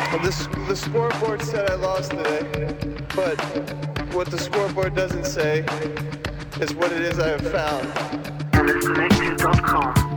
Well, the scoreboard said I lost today, but what the scoreboard doesn't say is what it is I have found. TennisConnected.com.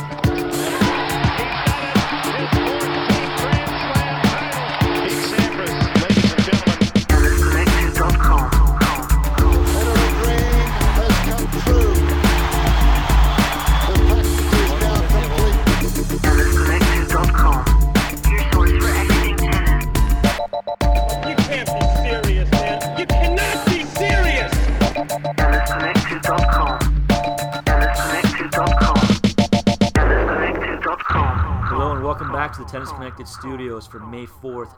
To the Tennis Connected Studios for May 4th,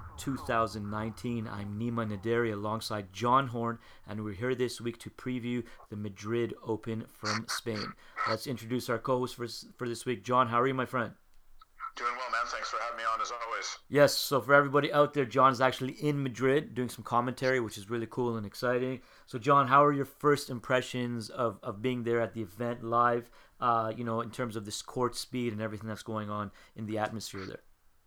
2019. I'm Nima Naderi alongside John Horn, and we're here this week to preview the Madrid Open from Spain. Let's introduce our co-host for this week. John, how are you, my friend? Doing well, man. Thanks for having me on, as always. Yes, so for everybody out there, John is actually in Madrid doing some commentary, which is really cool and exciting. So, John, how are your first impressions of being there at the event live, in terms of this court speed and everything that's going on in the atmosphere there?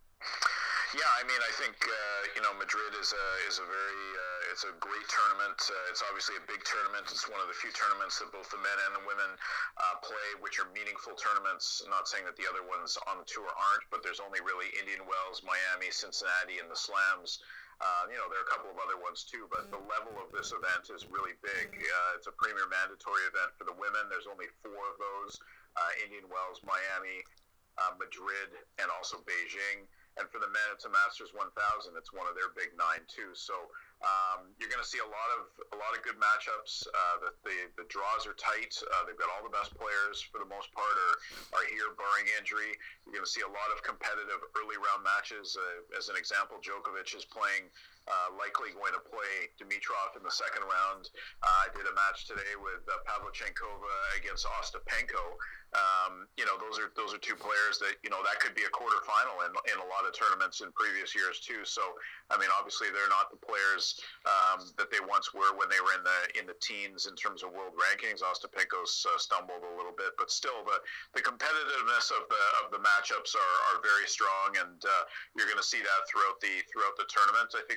Yeah, I mean, I think Madrid is a very it's a great tournament. It's obviously a big tournament. It's one of the few tournaments that both the men and the women play, which are meaningful tournaments. I'm not saying that the other ones on the tour aren't, but there's only really Indian Wells, Miami, Cincinnati, and the Slams. There are a couple of other ones too, but the level of this event is really big. It's a premier mandatory event for the women. There's only 4 of those: Indian Wells, Miami, Madrid, and also Beijing. And for the men, it's a Masters 1000. It's one of their big 9 too. So you're going to see a lot of good matchups. The draws are tight. They've got all the best players for the most part are here, barring injury. You're going to see a lot of competitive early round matches. As an example, Djokovic is playing. Likely going to play Dimitrov in the second round. I did a match today with Pavlyuchenkova against Ostapenko. Those are 2 players that that could be a quarterfinal in a lot of tournaments in previous years too. So I mean, obviously they're not the players that they once were when they were in the teens in terms of world rankings. Ostapenko's stumbled a little bit, but still the competitiveness of the matchups are very strong, and you're going to see that throughout the tournament. I think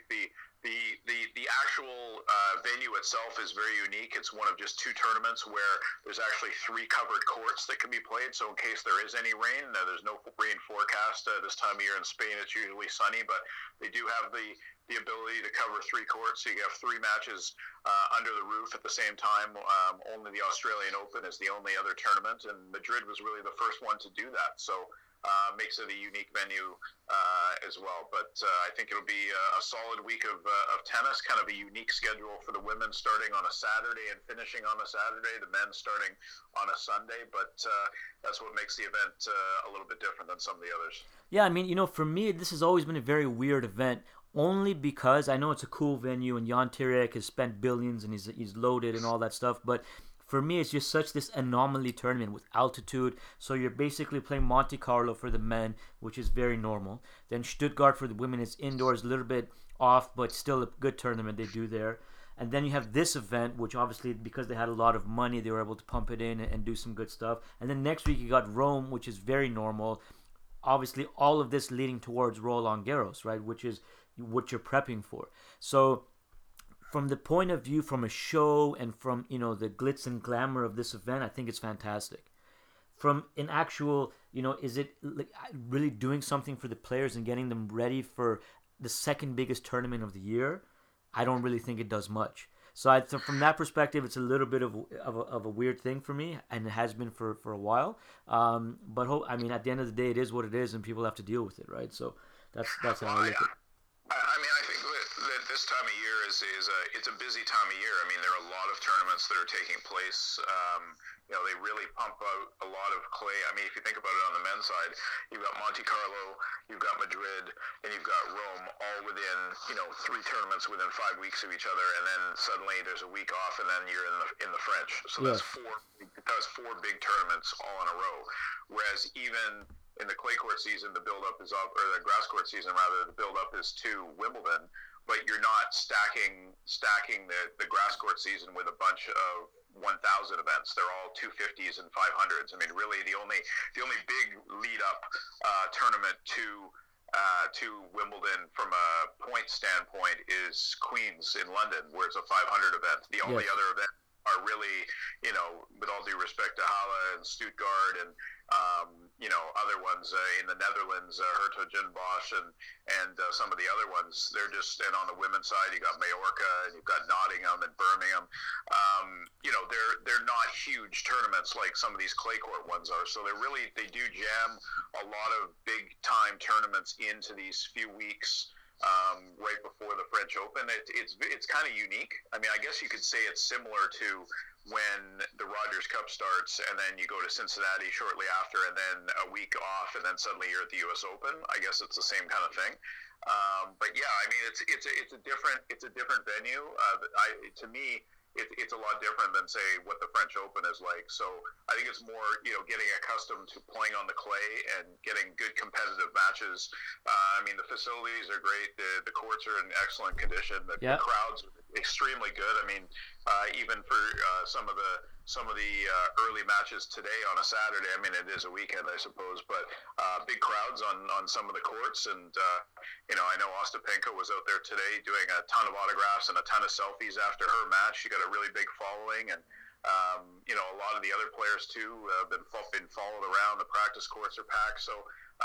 the actual venue itself is very unique. It's one of just 2 tournaments where there's actually 3 covered courts that can be played. So in case there is any rain, there's no rain forecast this time of year in Spain. It's usually sunny, but they do have the ability to cover 3 courts. So you have 3 matches under the roof at the same time. Only the Australian Open is the only other tournament, and Madrid was really the first one to do that. So makes it a unique venue as well. But I think it'll be a solid week of tennis, kind of a unique schedule for the women starting on a Saturday and finishing on a Saturday, the men starting on a Sunday. But that's what makes the event a little bit different than some of the others. Yeah, I mean, for me, this has always been a very weird event, only because I know it's a cool venue and Jan Tiriac has spent billions and he's loaded and all that stuff, but for me, it's just such this anomaly tournament with altitude. So you're basically playing Monte Carlo for the men, which is very normal. Then Stuttgart for the women is indoors, a little bit off, but still a good tournament they do there. And then you have this event, which obviously, because they had a lot of money, they were able to pump it in and do some good stuff. And then next week you got Rome, which is very normal. Obviously, all of this leading towards Roland Garros, right, which is what you're prepping for. So from the point of view, from a show and from, the glitz and glamour of this event, I think it's fantastic. From an actual, is it really doing something for the players and getting them ready for the second biggest tournament of the year? I don't really think it does much. So from that perspective, it's a little bit of a weird thing for me, and it has been for a while. But at the end of the day, it is what it is, and people have to deal with it, right? So that's how I look at it. I think that this time of year it's a busy time of year. I mean, there are a lot of tournaments that are taking place. They really pump out a lot of clay. I mean, if you think about it on the men's side, you've got Monte Carlo, you've got Madrid, and you've got Rome, all within 3 tournaments within 5 weeks of each other, and then suddenly there's a week off, and then you're in the French. So that's 4 big tournaments all in a row. Whereas even in the clay court season, the build-up is up, or the grass court season rather, the build-up is to Wimbledon, but you're not stacking the grass court season with a bunch of 1,000 events. They're all 250s and 500s. I mean, really, the only big lead-up tournament to to Wimbledon from a point standpoint is Queen's in London, where it's a 500 event. The only other event are really, with all due respect to Halle and Stuttgart and other ones in the Netherlands, Hertogenbosch and some of the other ones. They're just, and on the women's side, you got Majorca and you've got Nottingham and Birmingham. They're not huge tournaments like some of these clay court ones are. So they do jam a lot of big time tournaments into these few weeks. Right before the French Open. It's kind of unique. I mean, I guess you could say it's similar to when the Rogers Cup starts and then you go to Cincinnati shortly after and then a week off and then suddenly you're at the U.S. Open. I guess it's the same kind of thing. But yeah, I mean, it's a different venue. To me, it's a lot different than, say, what the French Open is like. So I think it's more, getting accustomed to playing on the clay and getting good competitive matches. I mean, the facilities are great. The courts are in excellent condition. The crowds are extremely good. I mean, even for some of the early matches today on a Saturday. I mean, it is a weekend, I suppose, but big crowds on some of the courts. And, I know Ostapenko was out there today doing a ton of autographs and a ton of selfies after her match. She got a really big following. And, a lot of the other players, too, have been followed around. The practice courts are packed. So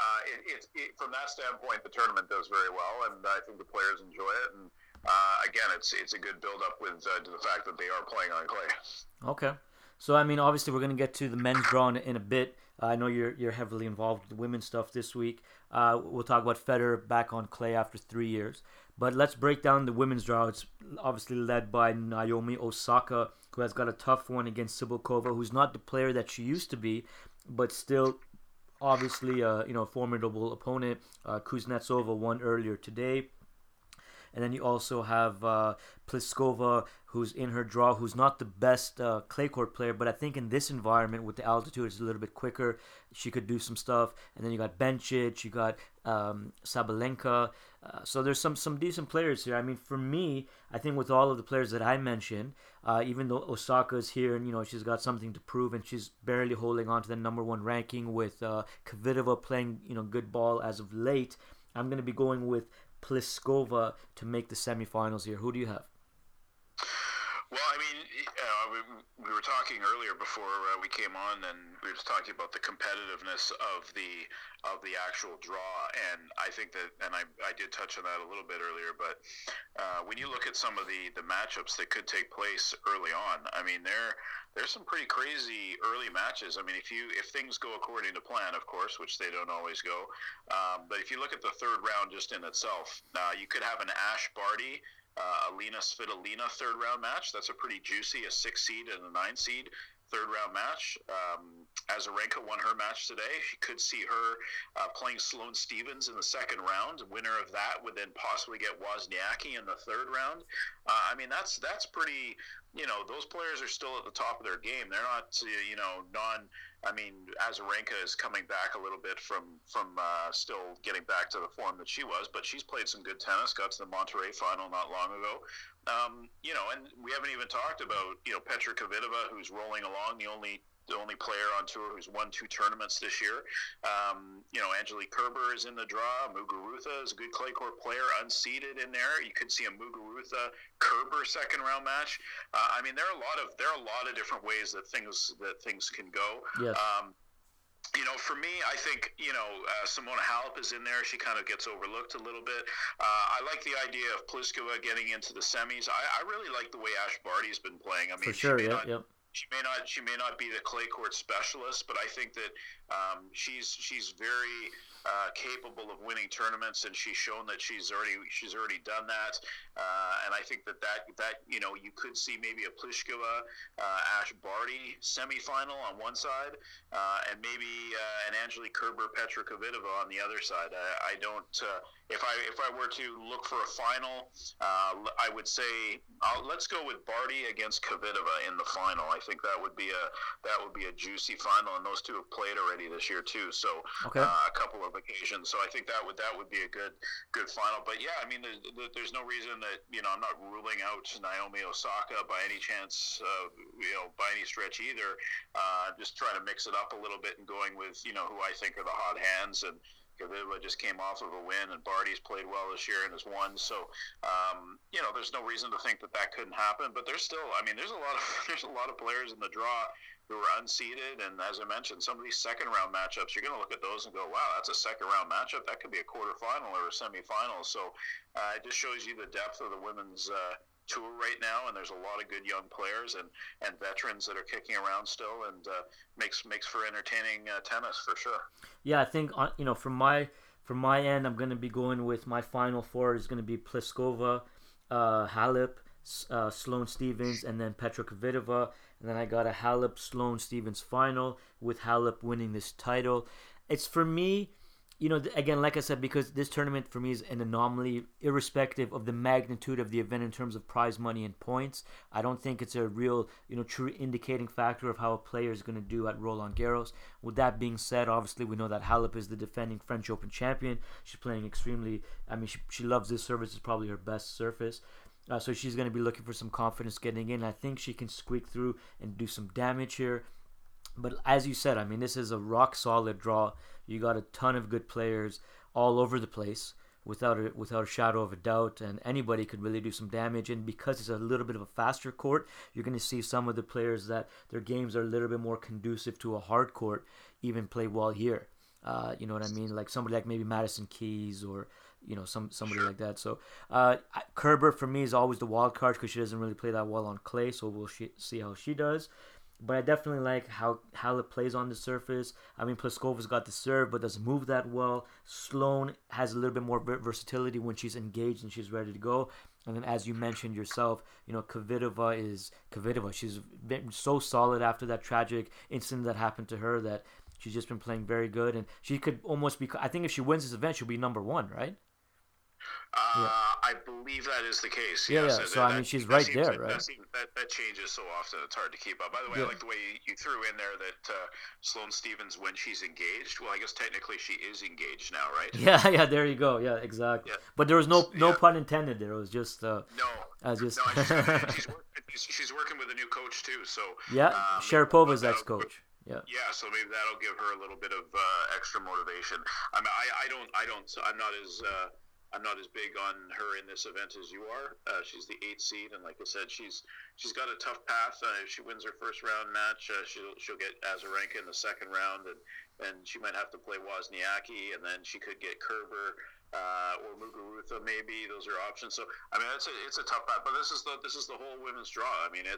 from that standpoint, the tournament does very well. And I think the players enjoy it. And, again, it's a good build-up to the fact that they are playing on clay. Okay. So, I mean, obviously, we're going to get to the men's draw in a bit. I know you're heavily involved with the women's stuff this week. We'll talk about Federer back on clay after 3 years. But let's break down the women's draw. It's obviously led by Naomi Osaka, who has got a tough one against Cibulkova, who's not the player that she used to be, but still obviously a formidable opponent. Kuznetsova won earlier today. And then you also have Pliskova, who's in her draw, who's not the best clay court player, but I think in this environment with the altitude, it's a little bit quicker. She could do some stuff. And then you got Bencic, you got Sabalenka. So there's some decent players here. I mean, for me, I think with all of the players that I mentioned, even though Osaka's here and, she's got something to prove and she's barely holding on to the number one ranking with Kvitova playing, good ball as of late, I'm going to be going with Pliskova to make the semifinals here. Who do you have? Well, I mean, we were talking earlier before we came on, and we were just talking about the competitiveness of the actual draw, and I think that, and I did touch on that a little bit earlier, but when you look at some of the matchups that could take place early on, I mean, there's some pretty crazy early matches. I mean, if things go according to plan, of course, which they don't always go, but if you look at the third round just in itself, you could have an Ash Barty, Alina Svitolina third round match. That's a pretty juicy, a 6 seed and a 9 seed third round match. Azarenka won her match today. She could see her playing Sloane Stephens in the second round. Winner of that would then possibly get Wozniacki in the third round. I mean, that's pretty. Those players are still at the top of their game. They're not, I mean, Azarenka is coming back a little bit from still getting back to the form that she was, but she's played some good tennis, got to the Monterrey final not long ago. And we haven't even talked about, Petra Kvitova, who's rolling along, the only player on tour who's won 2 tournaments this year. Angelique Kerber is in the draw. Muguruza is a good clay court player, unseeded in there. You could see a Muguruza Kerber second round match. I mean, there are a lot of different ways that things can go. Yes. For me, I think, Simona Halep is in there. She kind of gets overlooked a little bit. I like the idea of Pliskova getting into the semis. I really like the way Ash Barty's been playing. I mean, for sure, yep. She may not be the clay court specialist, but I think that she's very capable of winning tournaments, and she's shown that she's already done that. And I think that you could see maybe a Pliskova Ash Barty semifinal on one side, and maybe an Angelique Kerber Petra Kvitova on the other side. I don't. If I were to look for a final, I would say let's go with Barty against Kvitova in the final. I think that would be a juicy final, and those two have played already this year too. So okay. A couple of occasions. So I think that would be a good final. But yeah, I mean, there's no reason that I'm not ruling out Naomi Osaka by any chance, by any stretch either. Just trying to mix it up a little bit and going with who I think are the hot hands and Kvitova just came off of a win, and Barty's played well this year and has won. So, there's no reason to think that couldn't happen. But there's still, there's a lot of there's a lot of players in the draw who are unseeded, and as I mentioned, some of these second-round matchups, you're going to look at those and go, wow, that's a second-round matchup. That could be a quarterfinal or a semifinal. So it just shows you the depth of the women's tour right now, and there's a lot of good young players and veterans that are kicking around still, and makes for entertaining tennis for sure. Yeah, I think from my end, I'm going to be going with my final four is going to be Pliskova, Halep, Sloane Stevens, and then Petra Kvitova. And then I got a Halep Sloane Stevens final with Halep winning this title. It's for me, again, like I said, because this tournament for me is an anomaly, irrespective of the magnitude of the event in terms of prize money and points. I don't think it's a real, true indicating factor of how a player is going to do at Roland Garros. With that being said, obviously we know that Halep is the defending French Open champion. She's playing extremely, she loves this surface. It's probably her best surface. So she's going to be looking for some confidence getting in. I think she can squeak through and do some damage here. But as you said, this is a rock-solid draw. You got a ton of good players all over the place without a shadow of a doubt, and anybody could really do some damage. And because it's a little bit of a faster court, you're going to see some of the players that their games are a little bit more conducive to a hard court even play well here. You know what I mean? Like somebody like maybe Madison Keys or somebody like that. So Kerber for me is always the wild card because she doesn't really play that well on clay. So we'll see how she does. But I definitely like how Halep plays on the surface. Pliskova's got the serve but doesn't move that well. Sloane has a little bit more versatility when she's engaged and she's ready to go. And then as you mentioned yourself, Kvitova is Kvitova. She's been so solid after that tragic incident that happened to her that she's just been playing very good. And she could almost be, I think if she wins this event, she'll be number one, right? I believe that is the case. Yeah, yes. yeah. So she's right there, right? That changes so often; it's hard to keep up. By the way, I like the way you threw in there that Sloane Stevens, when she's engaged. Well, I guess technically she is engaged now, right? Yeah. There you go. Yeah, exactly. Yeah. But there was no pun intended there. It was just she's working with a new coach too. So Sharapova's ex-coach. Yeah. Yeah, so maybe that'll give her a little bit of extra motivation. I'm not as big on her in this event as you are. She's the 8th seed, and like I said, she's got a tough path. If she wins her first round match, she'll get Azarenka in the second round, and she might have to play Wozniacki, and then she could get Kerber or Muguruza maybe. Those are options. So it's a tough path. But this is the whole women's draw.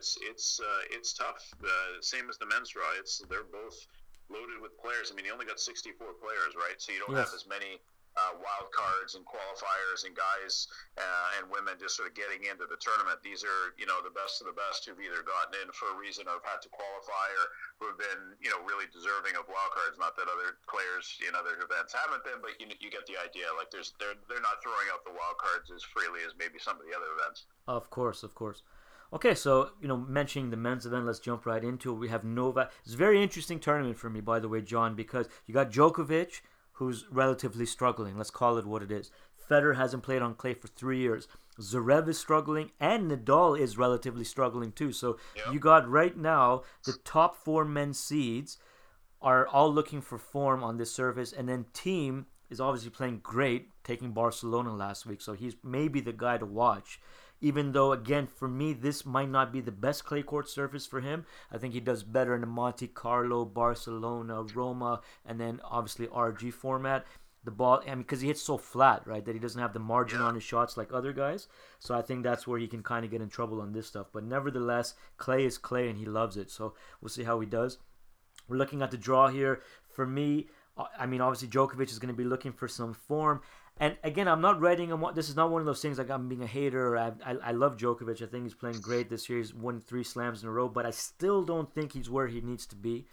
It's tough. Same as the men's draw. They're both loaded with players. You only got 64 players, right? So you don't have as many wild cards and qualifiers and guys and women just sort of getting into the tournament. These are the best of the best who've either gotten in for a reason or have had to qualify or who have been really deserving of wild cards. Not that other players in other events haven't been, but you get the idea. Like they're not throwing out the wild cards as freely as maybe some of the other events. Of course. Okay, so, mentioning the men's event, let's jump right into it. We have Novak. It's a very interesting tournament for me, by the way, John, because you got Djokovic, who's relatively struggling. Let's call it what it is. Federer hasn't played on clay for 3 years. Zverev is struggling, and Nadal is relatively struggling too. So you got right now the top 4 men's seeds are all looking for form on this surface, and then Thiem is obviously playing great, taking Barcelona last week. So he's maybe the guy to watch. Even though, again, for me, this might not be the best clay court surface for him. I think he does better in the Monte Carlo, Barcelona, Roma, and then obviously RG format. The ball, because he hits so flat, right, that he doesn't have the margin on his shots like other guys. So I think that's where he can kind of get in trouble on this stuff. But nevertheless, clay is clay, and he loves it. So we'll see how he does. We're looking at the draw here. For me, obviously Djokovic is going to be looking for some form. And again, I'm not writing him. This is not one of those things like I'm being a hater. I love Djokovic. I think he's playing great this year. He's won 3 slams in a row, but I still don't think he's where he needs to be.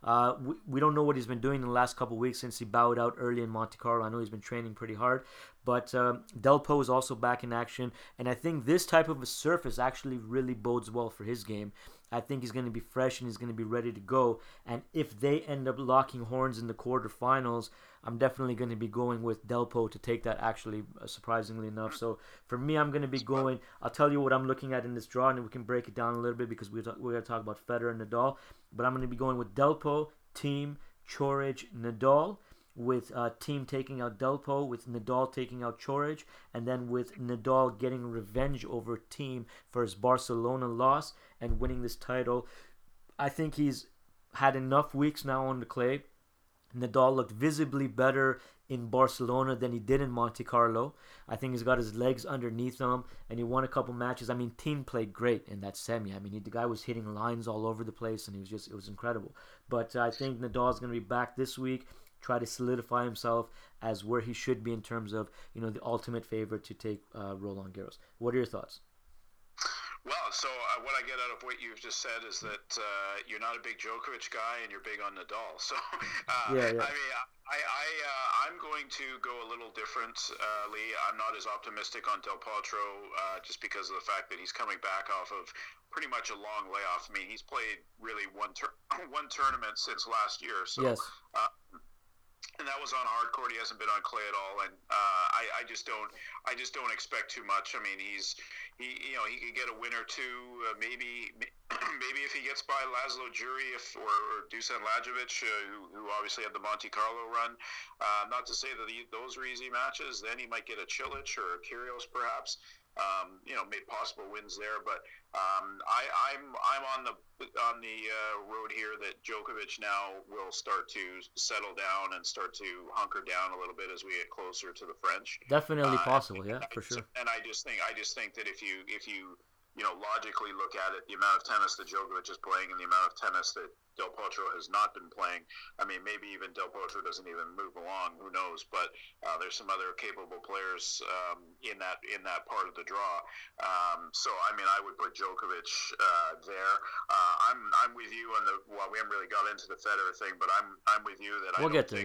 We don't know what he's been doing in the last couple of weeks since he bowed out early in Monte Carlo. I know he's been training pretty hard, but Delpo is also back in action, and I think this type of a surface actually really bodes well for his game. I think he's going to be fresh and he's going to be ready to go. And if they end up locking horns in the quarterfinals, I'm definitely going to be going with Delpo to take that, actually, surprisingly enough. So for me, I'm going to be going, I'll tell you what I'm looking at in this draw, and we can break it down a little bit because we're going to talk about Federer and Nadal. But I'm going to be going with Delpo, Thiem, Coric, Nadal. with Thiem taking out Delpo, with Nadal taking out Coric, and then with Nadal getting revenge over Thiem for his Barcelona loss and winning this title. I think he's had enough weeks now on the clay. Nadal looked visibly better in Barcelona than he did in Monte Carlo. I think he's got his legs underneath him, and he won a couple matches. I mean, Thiem played great in that semi. I mean, the guy was hitting lines all over the place, and it was incredible. But I think Nadal's going to be back this week, try to solidify himself as where he should be in terms of, the ultimate favorite to take Roland Garros. What are your thoughts? Well, so what I get out of what you've just said is that you're not a big Djokovic guy and you're big on Nadal. So, yeah. I mean, I'm going to go a little different, Lee. I'm not as optimistic on Del Potro just because of the fact that he's coming back off of pretty much a long layoff. I mean, he's played really one tournament since last year. So, yes. And that was on hard court. He hasn't been on clay at all, and I just don't expect too much. I mean, he could get a win or two, maybe if he gets by Laszlo Djuri or Dusan Lajovic, who obviously had the Monte Carlo run. Not to say that those are easy matches. Then he might get a Cilic or a Kyrgios perhaps. Made possible wins there, but I'm on the road here that Djokovic now will start to settle down and start to hunker down a little bit as we get closer to the French. Definitely possible, yeah, for sure. And I just think that if you logically look at it, the amount of tennis that Djokovic is playing and the amount of tennis that Del Potro has not been playing, I mean, maybe even Del Potro doesn't even move along, who knows, but there's some other capable players in that part of the draw. So, I mean, I would put Djokovic there. I'm with you on we haven't really got into the Federer thing, but I'm with you that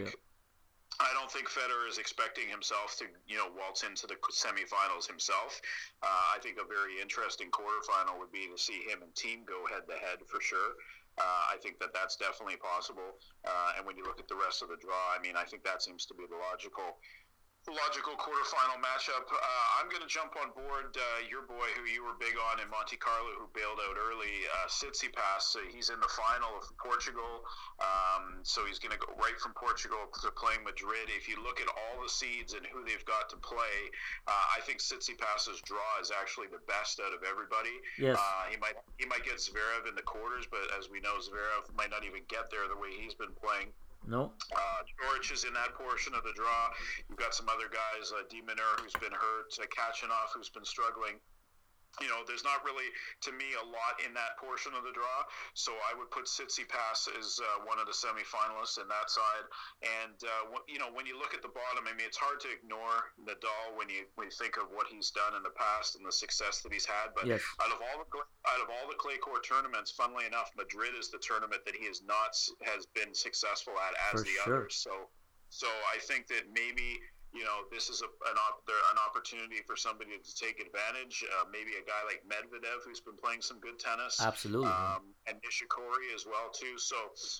I don't think Federer is expecting himself to, waltz into the semifinals himself. I think a very interesting quarterfinal would be to see him and Thiem go head-to-head for sure. I think that's definitely possible. And when you look at the rest of the draw, I mean, I think that seems to be the logical quarterfinal matchup. I'm going to jump on board your boy, who you were big on in Monte Carlo, who bailed out early, Tsitsipas. He's in the final of Portugal, so he's going to go right from Portugal to playing Madrid. If you look at all the seeds and who they've got to play, I think Tsitsipas's draw is actually the best out of everybody. Yes. He might get Zverev in the quarters, but as we know, Zverev might not even get there the way he's been playing. No. George is in that portion of the draw. You've got some other guys, De Minaur, who's been hurt, Kachanov, who's been struggling. There's not really, to me, a lot in that portion of the draw. So I would put Tsitsipas as one of the semifinalists in that side. And, when you look at the bottom, I mean, it's hard to ignore Nadal when you think of what he's done in the past and the success that he's had. But yes. out of all the clay court tournaments, funnily enough, Madrid is the tournament that he has been successful at as the others. So I think that maybe, this is an opportunity for somebody to take advantage. Maybe a guy like Medvedev, who's been playing some good tennis. Absolutely. And Nishikori as well too. So,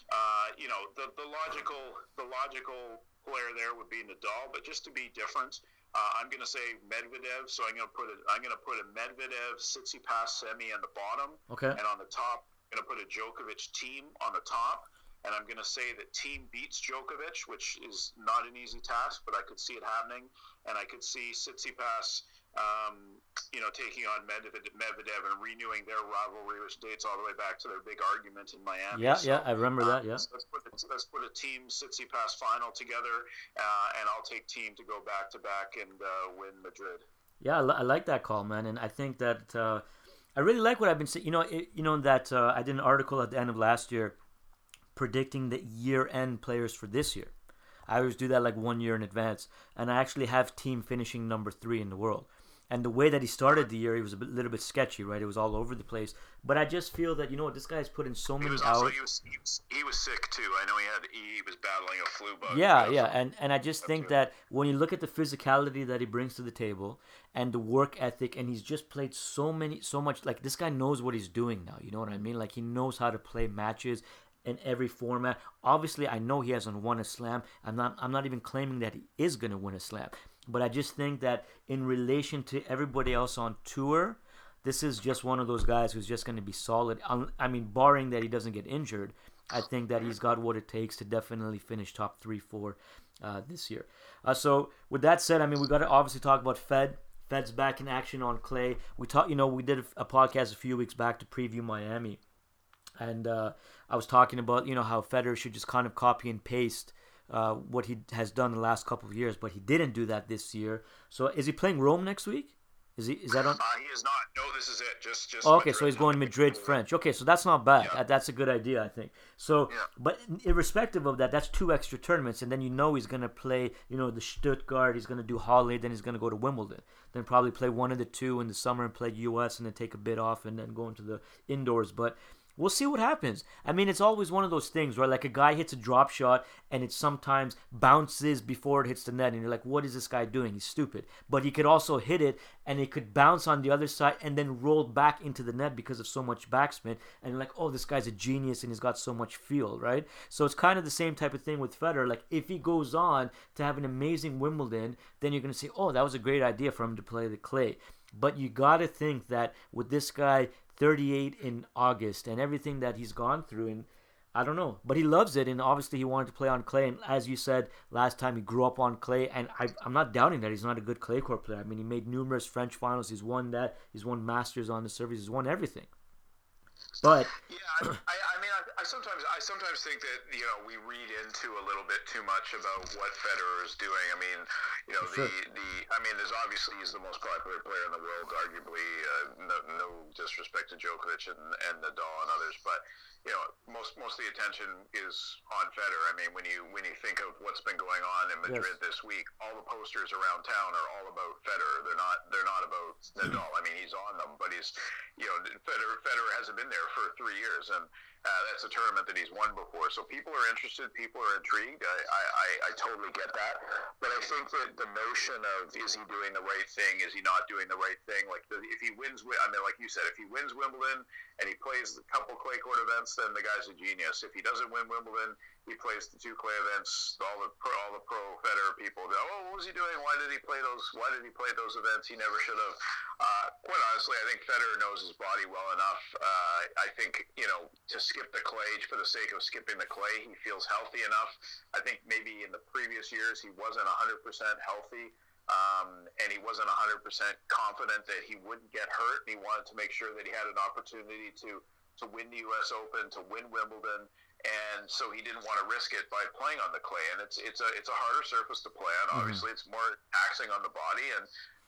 the logical player there would be Nadal, but just to be different, I'm going to say Medvedev. So I'm going to put a Medvedev Tsitsipas semi on the bottom. Okay. And on the top, I'm going to put a Djokovic Thiem on the top. And I'm going to say that Thiem beats Djokovic, which is not an easy task, but I could see it happening. And I could see Tsitsipas, taking on Medvedev and renewing their rivalry, which dates all the way back to their big argument in Miami. Yeah, I remember that, yeah. So let's put a Thiem Tsitsipas final together, and I'll take Thiem to go back-to-back and win Madrid. Yeah, I like that call, man. And I think that I really like what I've been saying. That I did an article at the end of last year predicting the year-end players for this year. I always do that like 1 year in advance, and I actually have Thiem finishing number 3 in the world. And the way that he started the year, he was little bit sketchy, right? It was all over the place. But I just feel that, this guy's put in so many hours. He was sick too. I know he was battling a flu bug. Yeah. And I just think that when you look at the physicality that he brings to the table and the work ethic, and he's just played so much, like this guy knows what he's doing now. You know what I mean? Like he knows how to play matches in every format. Obviously, I know he hasn't won a slam. I'm not even claiming that he is going to win a slam. But I just think that in relation to everybody else on tour, this is just one of those guys who's just going to be solid. I mean, barring that he doesn't get injured, I think that he's got what it takes to definitely finish top 3, 4 this year. So with that said, I mean, we got to obviously talk about Fed. Fed's back in action on clay. We did a podcast a few weeks back to preview Miami, and I was talking about how Federer should just kind of copy and paste what he has done the last couple of years, but he didn't do that this year. So is he playing Rome next week? Is that on? He is not. No, this is it. Just. Okay, so he's going Madrid, French. Okay, so that's not bad. Yeah. That's a good idea, I think. So, but irrespective of that, that's 2 extra tournaments, and then he's going to play, the Stuttgart. He's going to do Halle, then he's going to go to Wimbledon. Then probably play one of the 2 in the summer and play US, and then take a bit off and then go into the indoors. But we'll see what happens. I mean, it's always one of those things where like a guy hits a drop shot and it sometimes bounces before it hits the net, and you're like, what is this guy doing? He's stupid. But he could also hit it and it could bounce on the other side and then roll back into the net because of so much backspin. And you're like, oh, this guy's a genius and he's got so much feel, right? So it's kind of the same type of thing with Federer. Like if he goes on to have an amazing Wimbledon, then you're going to say, oh, that was a great idea for him to play the clay. But you got to think that with this guy 38 in August and everything that he's gone through, and I don't know, but he loves it, and obviously he wanted to play on clay, and as you said last time, he grew up on clay, and I'm not doubting that he's not a good clay court player. I mean, he made numerous French finals, he's won that, he's won Masters on the surface, he's won everything. But yeah, I mean, I sometimes think that we read into a little bit too much about what Federer is doing. I mean, sure. There's obviously he's the most popular player in the world, arguably. No disrespect to Djokovic and Nadal and others, but most of the attention is on Federer. I mean, when you think of what's been going on in Madrid this week, all the posters around town are all about Federer. They're not about Nadal. I mean, he's on them, but he's Federer hasn't been there for 3 years, and that's a tournament that he's won before. So people are interested, people are intrigued. I totally get that, but I think that the notion of is he doing the right thing, is he not doing the right thing? Like if he wins, like you said, if he wins Wimbledon and he plays a couple clay court events, then the guy's a genius. If he doesn't win Wimbledon, he plays the 2 clay events. All the pro Federer people go, oh, what was he doing? Why did he play those events? He never should have. Quite honestly, I think Federer knows his body well enough. I think to skip the clay for the sake of skipping the clay, he feels healthy enough. I think maybe in the previous years he wasn't 100% healthy. And he wasn't 100% confident that he wouldn't get hurt. He wanted to make sure that he had an opportunity to win the U.S. Open, to win Wimbledon, and so he didn't want to risk it by playing on the clay. And it's a harder surface to play on. Obviously, it's more taxing on the body, and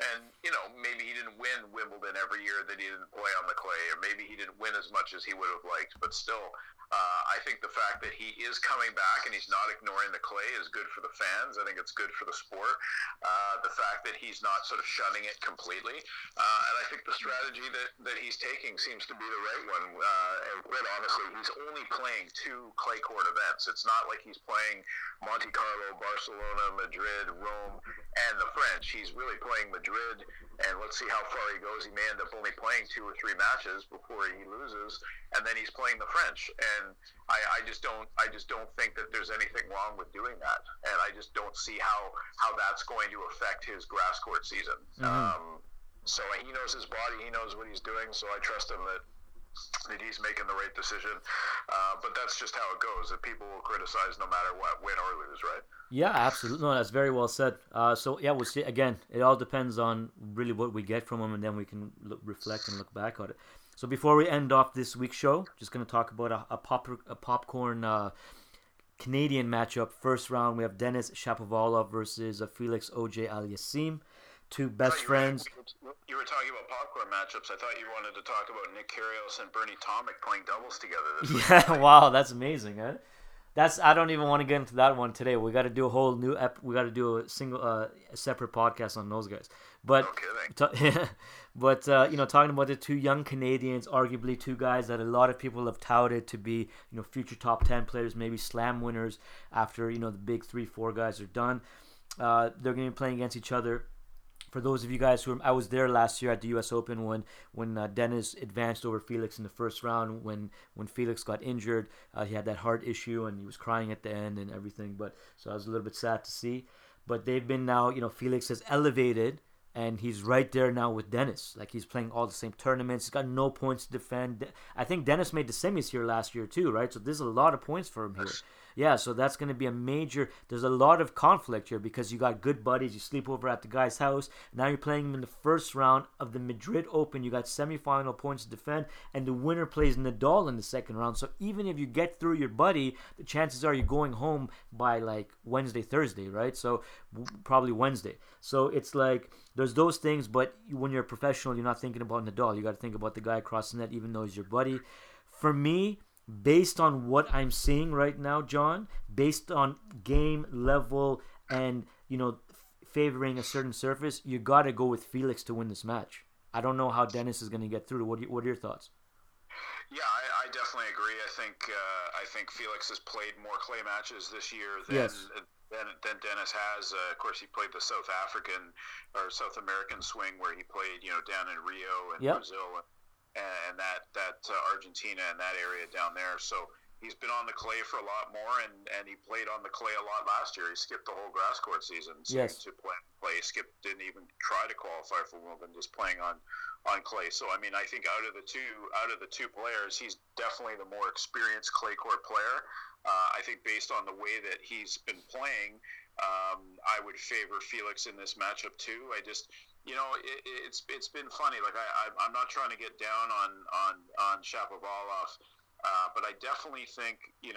maybe he didn't win Wimbledon every year that he didn't play on the clay, or maybe he didn't win as much as he would have liked. But still, I think the fact that he is coming back and he's not ignoring the clay is good for the fans. I think it's good for the sport. The fact that he's not sort of shunning it completely, and I think the strategy that he's taking seems to be the right one. And quite honestly, he's only playing 2 clay court events. It's not like he's playing Monte Carlo, Barcelona, Madrid, Rome, and the French. He's really playing Madrid, and let's see how far he goes. He may end up only playing 2 or 3 matches before he loses, and then he's playing the French. And I just don't think that there's anything wrong with doing that, and I just don't see how that's going to affect his grass court season. So he knows his body, he knows what he's doing, so I trust him that he's making the right decision. But that's just how it goes, that people will criticize no matter what, win or lose, right? Yeah, absolutely. No, that's very well said. So yeah, we'll see. Again, it all depends on really what we get from him, and then we can reflect and look back on it. So before we end off this week's show, just going to talk about a popcorn Canadian matchup. First round, we have Denis Shapovalov versus Felix Auger-Aliassime. 2 best friends. You were talking about popcorn matchups. I thought you wanted to talk about Nick Kyrgios and Bernie Tomic playing doubles together this week. Yeah, wow, that's amazing, huh? I don't even want to get into that one today. We got to do a whole new we got to do a separate podcast on those guys. But no kidding. Talking about the 2 young Canadians, arguably 2 guys that a lot of people have touted to be, future top 10 players, maybe slam winners after, the big 3-4 guys are done. They're going to be playing against each other. For those of you guys I was there last year at the U.S. Open when Denis advanced over Felix in the first round. When Felix got injured, he had that heart issue and he was crying at the end and everything. So I was a little bit sad to see. But they've been now, Felix has elevated and he's right there now with Denis. Like he's playing all the same tournaments. He's got no points to defend. I think Denis made the semis here last year too, right? So there's a lot of points for him here. Yeah, so that's going to be a major. There's a lot of conflict here because you got good buddies. You sleep over at the guy's house. Now you're playing him in the first round of the Madrid Open. You got semifinal points to defend, and the winner plays Nadal in the second round. So even if you get through your buddy, the chances are you're going home by like Wednesday, Thursday, right? So probably Wednesday. So it's like there's those things, but when you're a professional, you're not thinking about Nadal. You got to think about the guy across the net, even though he's your buddy. For me, based on what I'm seeing right now, John, based on game level and, favoring a certain surface, you got to go with Felix to win this match. I don't know how Dennis is going to get through. What are your thoughts? Yeah, I definitely agree. I think Felix has played more clay matches this year than Dennis has. Of course, he played the South South American swing where he played, down in Rio and Brazil and that Argentina and that area down there. So he's been on the clay for a lot more, and he played on the clay a lot last year. He skipped the whole grass court season to play clay. Didn't even try to qualify for Wimbledon, just playing on clay. So I think out of the two players, he's definitely the more experienced clay court player. I think based on the way that he's been playing, I would favor Felix in this matchup too. I just, it's been funny. Like I'm not trying to get down on Shapovalov, but I definitely think,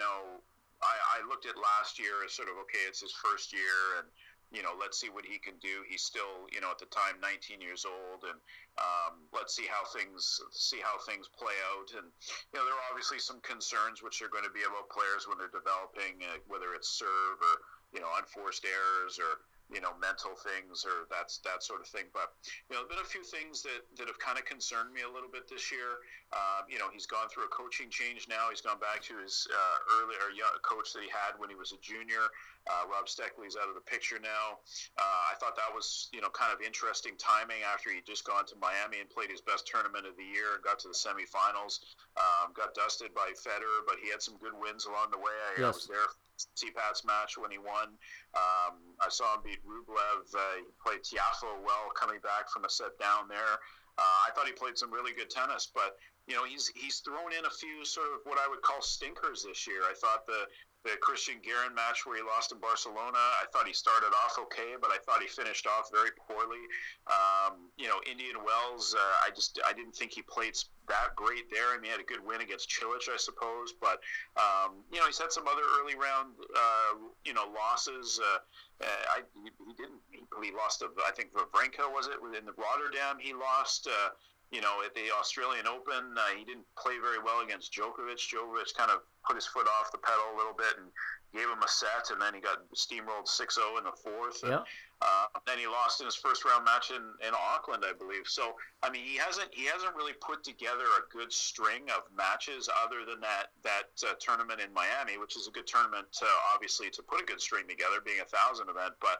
I looked at last year as sort of, okay, it's his first year, and let's see what he can do. He's still, at the time, 19 years old, and let's see how things play out. And there are obviously some concerns which are going to be about players when they're developing, whether it's serve or unforced errors or mental things or that sort of thing. But there've been a few things that have kind of concerned me a little bit this year. He's gone through a coaching change now. He's gone back to his earlier coach that he had when he was a junior. Rob Steckley's out of the picture now. I thought that was kind of interesting timing after he'd just gone to Miami and played his best tournament of the year and got to the semifinals. Got dusted by Federer, but he had some good wins along the way. I was there for Tsitsipas's match when he won. I saw him beat Rublev. He played Tiafoe well coming back from a set down there. I thought he played some really good tennis, but he's thrown in a few sort of what I would call stinkers this year. I thought the Christian Guerin match where he lost in Barcelona, I thought he started off okay, but I thought he finished off very poorly. Indian Wells, I didn't think he played that great there. I mean, he had a good win against Cilic, I suppose, but he's had some other early round losses. He lost to, I think, Wawrinka, was it? In the Rotterdam, he lost. At the Australian Open, he didn't play very well against Djokovic. Djokovic kind of put his foot off the pedal a little bit and gave him a set, and then he got steamrolled 6-0 in the fourth. And, then he lost in his first round match in Auckland, I believe. So, I mean, he hasn't really put together a good string of matches other than that tournament in Miami, which is a good tournament, obviously, to put a good string together, being a 1,000 event. But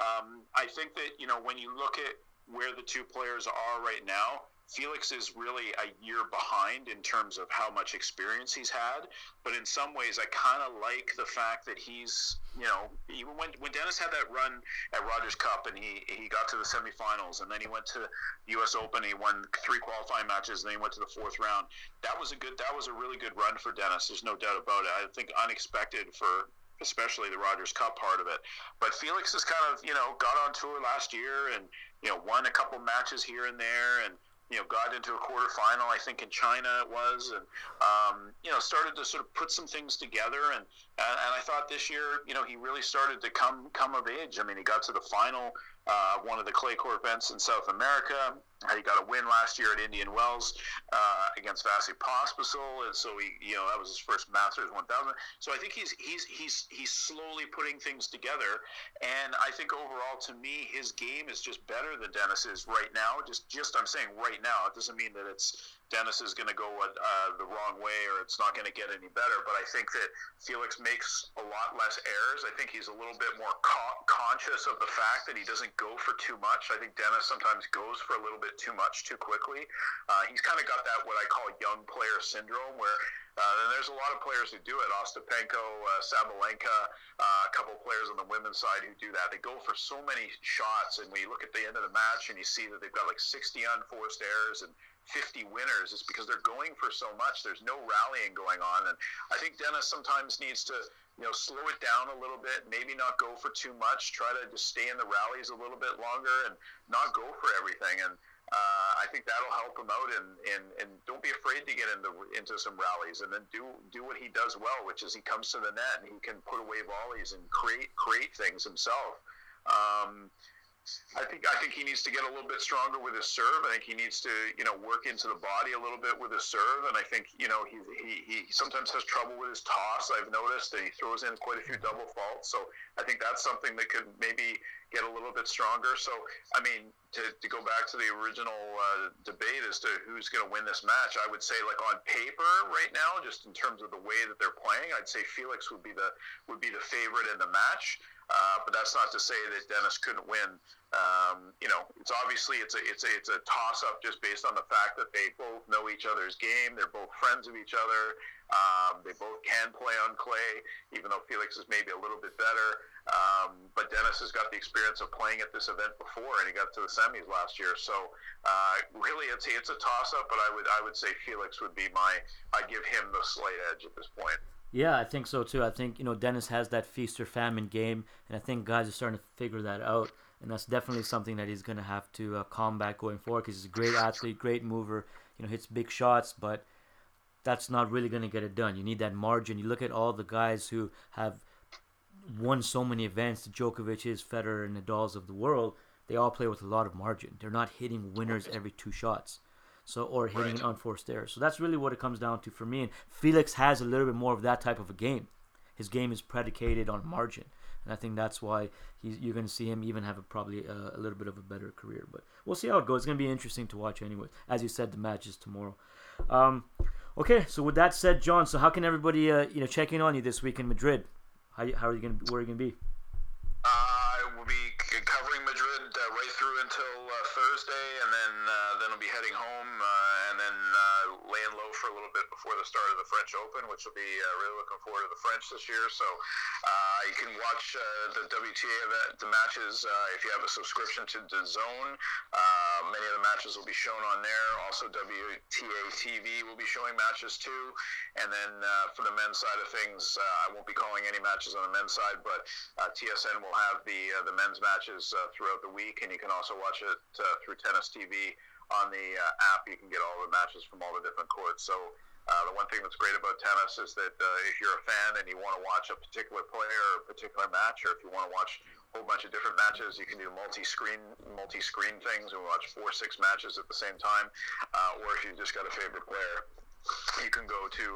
I think that, when you look at where the two players are right now, Felix is really a year behind in terms of how much experience he's had. But in some ways, I kind of like the fact that he's, even when Dennis had that run at Rogers Cup and he got to the semifinals, and then he went to the U.S. Open, he won 3 qualifying matches, and then he went to the 4th round. That was a really good run for Dennis. There's no doubt about it. I think unexpected for especially the Rogers Cup part of it. But Felix has kind of, got on tour last year and, won a couple matches here and there, and got into a quarterfinal, I think in China it was, and started to sort of put some things together, and I thought this year, he really started to come of age. I mean, he got to the final, one of the clay court events in South America. He got a win last year at Indian Wells against Vasily Pospisil, and so that was his first Masters 1000. So I think he's slowly putting things together, and I think overall, to me, his game is just better than Dennis's right now. Just I'm saying right now. It doesn't mean that Dennis is going to go the wrong way or it's not going to get any better. But I think that Felix makes a lot less errors. I think he's a little bit more conscious of the fact that he doesn't go for too much. I think Dennis sometimes goes for a little bit too much too quickly. He's kind of got that what I call young player syndrome, where and there's a lot of players who do it. Ostapenko, Sabalenka, a couple of players on the women's side who do that. They go for so many shots, and when you look at the end of the match and you see that they've got like 60 unforced errors and 50 winners, it's because they're going for so much. There's no rallying going on, and I think Dennis sometimes needs to slow it down a little bit, maybe not go for too much, try to just stay in the rallies a little bit longer and not go for everything. And I think that'll help him out, and don't be afraid to get into some rallies, and then do what he does well, which is he comes to the net and he can put away volleys and create things himself. I think he needs to get a little bit stronger with his serve. I think he needs to, work into the body a little bit with his serve. And I think, he sometimes has trouble with his toss, I've noticed, and he throws in quite a few double faults. So I think that's something that could maybe get a little bit stronger. So, I mean, to go back to the original debate as to who's going to win this match, I would say, like, on paper right now, just in terms of the way that they're playing, I'd say Felix would be the favorite in the match. But that's not to say that Denis couldn't win. It's obviously it's a toss up just based on the fact that they both know each other's game. They're both friends of each other. They both can play on clay, even though Felix is maybe a little bit better. But Denis has got the experience of playing at this event before, and he got to the semis last year. So really, it's a toss up. But I would say Felix would be I give him the slight edge at this point. Yeah, I think so too. I think Denis has that feast or famine game, and I think guys are starting to figure that out. And that's definitely something that he's going to have to combat going forward, because he's a great athlete, great mover, hits big shots, but that's not really going to get it done. You need that margin. You look at all the guys who have won so many events, the Djokovic's, Federer, and Nadal's of the world, they all play with a lot of margin. They're not hitting winners every 2 shots. Or hitting an unforced error. So that's really what it comes down to for me. And Felix has a little bit more of that type of a game. His game is predicated on margin. And I think that's why you're going to see him even have probably a little bit of a better career. But we'll see how it goes. It's going to be interesting to watch anyway. As you said, the match is tomorrow. Okay, so with that said, John, so how can everybody check in on you this week in Madrid? Where are you going to be? We'll be covering Madrid right through until Thursday, and then I'll be heading home, and then laying low for a little bit before the start of the French Open, which will be really looking forward to the French this year. So you can watch the WTA event, the matches, if you have a subscription to DAZN. Many of the matches will be shown on there. Also, WTA TV will be showing matches too. And then for the men's side of things, I won't be calling any matches on the men's side, but TSN will have the men's matches throughout the week, and you can also watch it through Tennis TV on the app. You can get all the matches from all the different courts. So the one thing that's great about tennis is that if you're a fan and you want to watch a particular player or a particular match, or if you want to watch a whole bunch of different matches, you can do multi-screen things and watch 4 or 6 matches at the same time. Or if you've just got a favorite player, you can go to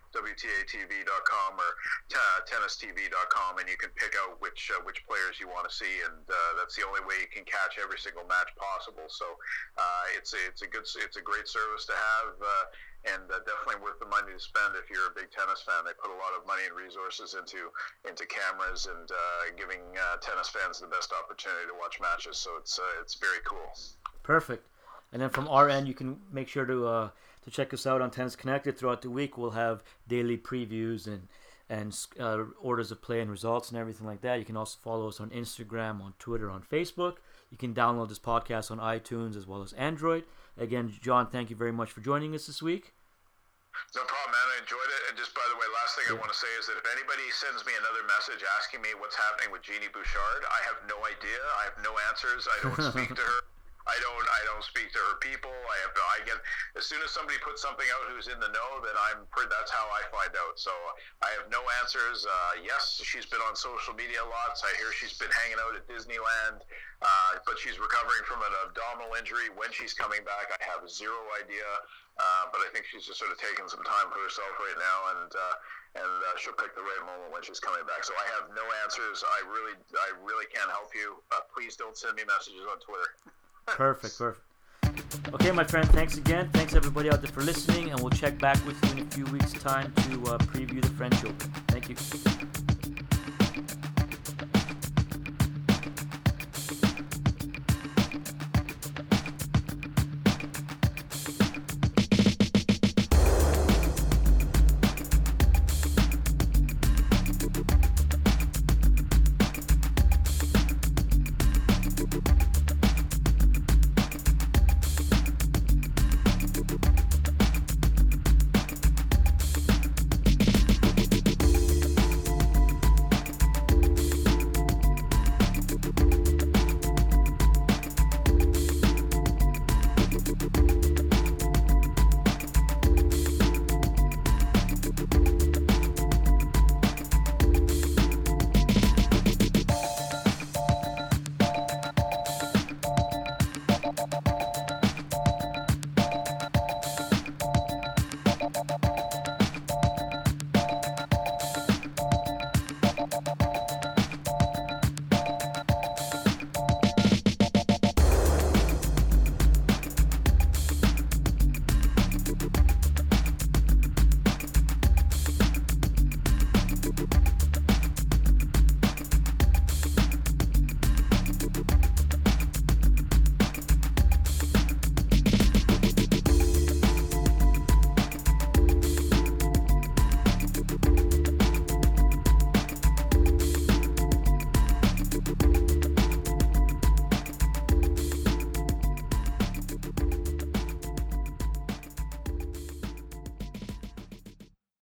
WTATV.com or TennisTV.com, and you can pick out which players you want to see, and that's the only way you can catch every single match possible. So it's a great service to have, and definitely worth the money to spend if you're a big tennis fan. They put a lot of money and resources into cameras and giving tennis fans the best opportunity to watch matches. So it's very cool. Perfect. And then from our end, you can make sure to check us out on Tennis Connected throughout the week. We'll have daily previews and orders of play and results and everything like that. You can also follow us on Instagram, on Twitter, on Facebook. You can download this podcast on iTunes as well as Android. Again, John, thank you very much for joining us this week. No problem, man. I enjoyed it. And just by the way, last thing I want to say is that if anybody sends me another message asking me what's happening with Genie Bouchard, I have no idea. I have no answers. I don't speak to her. I don't speak to her people. I get, as soon as somebody puts something out who's in the know, then that's how I find out. So I have no answers. Yes, she's been on social media lots. I hear she's been hanging out at Disneyland, but she's recovering from an abdominal injury. When she's coming back, I have zero idea. But I think she's just sort of taking some time for herself right now, and she'll pick the right moment when she's coming back. So I have no answers. I really can't help you. Please don't send me messages on Twitter. Perfect. Okay, my friend, thanks again. Thanks everybody out there for listening, and we'll check back with you in a few weeks' time to preview the French Open. Thank you.